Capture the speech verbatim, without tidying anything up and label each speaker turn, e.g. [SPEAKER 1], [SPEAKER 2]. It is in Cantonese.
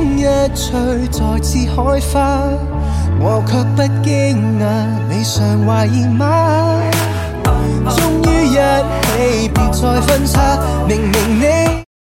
[SPEAKER 1] 風一吹再次開花，我卻不驚訝，你常懷疑嗎？終於一起別再分岔，明明你